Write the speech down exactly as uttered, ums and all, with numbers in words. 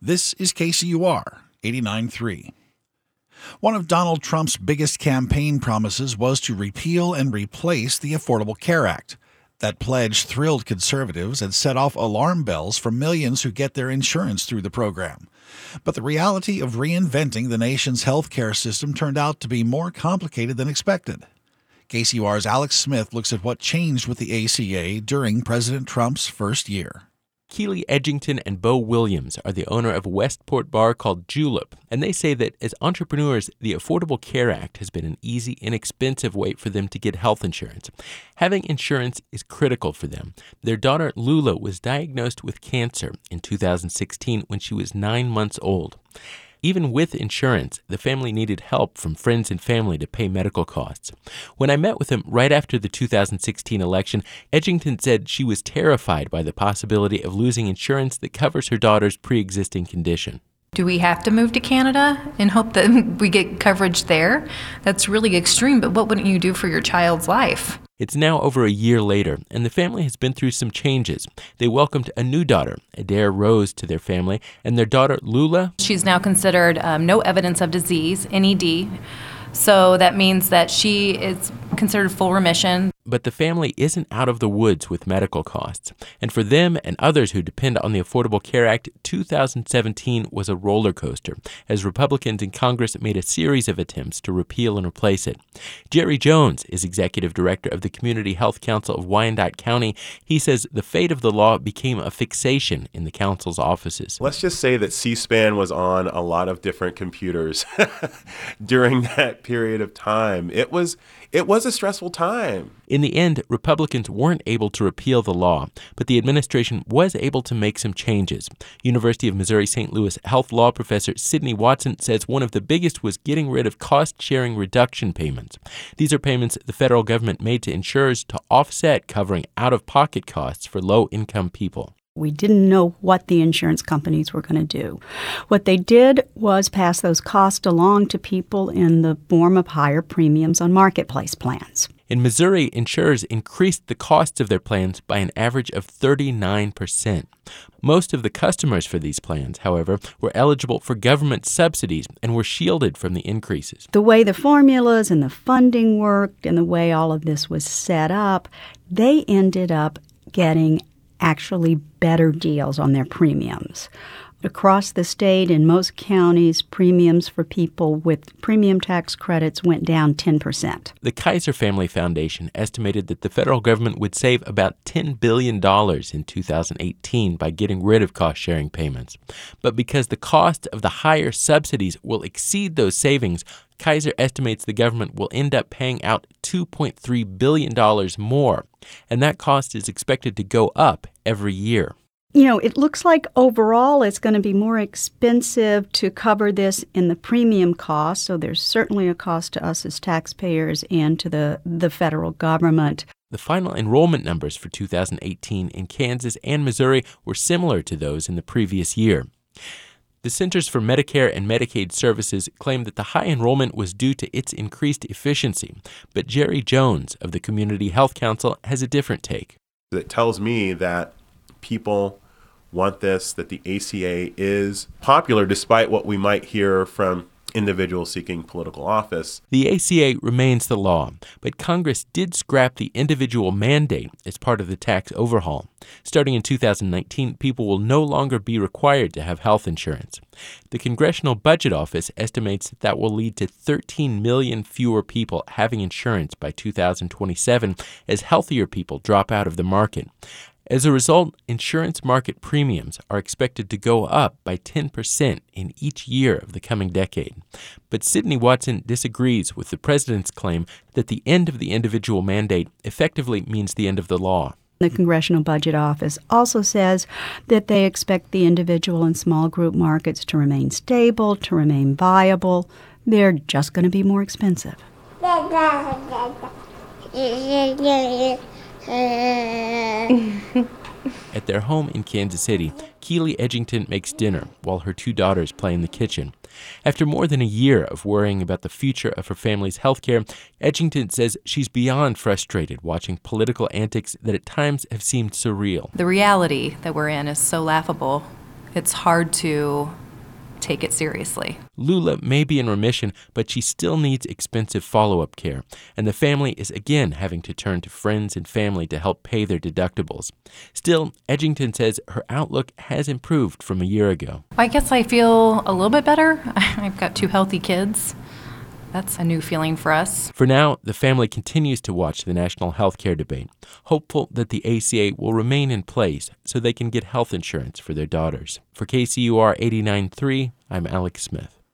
This is K C U R eighty-nine point three. One of Donald Trump's biggest campaign promises was to repeal and replace the Affordable Care Act. That pledge thrilled conservatives and set off alarm bells for millions who get their insurance through the program. But the reality of reinventing the nation's health care system turned out to be more complicated than expected. K C U R's Alex Smith looks at what changed with the A C A during President Trump's first year. Keely Edgington and Bo Williams are the owner of a Westport bar called Julep, and they say that as entrepreneurs, the Affordable Care Act has been an easy, inexpensive way for them to get health insurance. Having insurance is critical for them. Their daughter Lula was diagnosed with cancer in two thousand sixteen when she was nine months old. Even with insurance, the family needed help from friends and family to pay medical costs. When I met with him right after the two thousand sixteen election, Edgington said she was terrified by the possibility of losing insurance that covers her daughter's pre-existing condition. Do we have to move to Canada and hope that we get coverage there? That's really extreme, but what wouldn't you do for your child's life? It's now over a year later, and the family has been through some changes. They welcomed a new daughter, Adair Rose, to their family, and their daughter, Lula. She's now considered um, no evidence of disease, N E D, so that means that she is considered full remission. But the family isn't out of the woods with medical costs. And for them and others who depend on the Affordable Care Act, two thousand seventeen was a roller coaster as Republicans in Congress made a series of attempts to repeal and replace it. Jerry Jones is executive director of the Community Health Council of Wyandotte County. He says the fate of the law became a fixation in the council's offices. Let's just say that C-SPAN was on a lot of different computers during that period of time. It was it was a stressful time. In the end, Republicans weren't able to repeal the law, but the administration was able to make some changes. University of Missouri-Saint Louis health law professor Sidney Watson says one of the biggest was getting rid of cost-sharing reduction payments. These are payments the federal government made to insurers to offset covering out-of-pocket costs for low-income people. We didn't know what the insurance companies were going to do. What they did was pass those costs along to people in the form of higher premiums on marketplace plans. In Missouri, insurers increased the costs of their plans by an average of thirty-nine percent. Most of the customers for these plans, however, were eligible for government subsidies and were shielded from the increases. The way the formulas and the funding worked and the way all of this was set up, they ended up getting actually better deals on their premiums. Across the state, in most counties, premiums for people with premium tax credits went down ten percent. The Kaiser Family Foundation estimated that the federal government would save about ten billion dollars in two thousand eighteen by getting rid of cost-sharing payments. But because the cost of the higher subsidies will exceed those savings, Kaiser estimates the government will end up paying out two point three billion dollars more, and that cost is expected to go up every year. You know, it looks like overall it's going to be more expensive to cover this in the premium cost, so there's certainly a cost to us as taxpayers and to the, the federal government. The final enrollment numbers for two thousand eighteen in Kansas and Missouri were similar to those in the previous year. The Centers for Medicare and Medicaid Services claim that the high enrollment was due to its increased efficiency, but Jerry Jones of the Community Health Council has a different take. It tells me that people want this, that the A C A is popular despite what we might hear from individuals seeking political office. The A C A remains the law, but Congress did scrap the individual mandate as part of the tax overhaul. Starting in two thousand nineteen, people will no longer be required to have health insurance. The Congressional Budget Office estimates that that will lead to thirteen million fewer people having insurance by two thousand twenty-seven as healthier people drop out of the market. As a result, insurance market premiums are expected to go up by ten percent in each year of the coming decade. But Sidney Watson disagrees with the president's claim that the end of the individual mandate effectively means the end of the law. The Congressional Budget Office also says that they expect the individual and small group markets to remain stable, to remain viable. They're just going to be more expensive. At their home in Kansas City, Keely Edgington makes dinner while her two daughters play in the kitchen. After more than a year of worrying about the future of her family's health care, Edgington says she's beyond frustrated watching political antics that at times have seemed surreal. The reality that we're in is so laughable. it's hard to take it seriously. Lula may be in remission, but she still needs expensive follow-up care, and the family is again having to turn to friends and family to help pay their deductibles. Still, Edgington says her outlook has improved from a year ago. I guess I feel a little bit better. I've got two healthy kids. That's a new feeling for us. For now, the family continues to watch the national health care debate, hopeful that the A C A will remain in place so they can get health insurance for their daughters. For K C U R eighty-nine point three, I'm Alex Smith.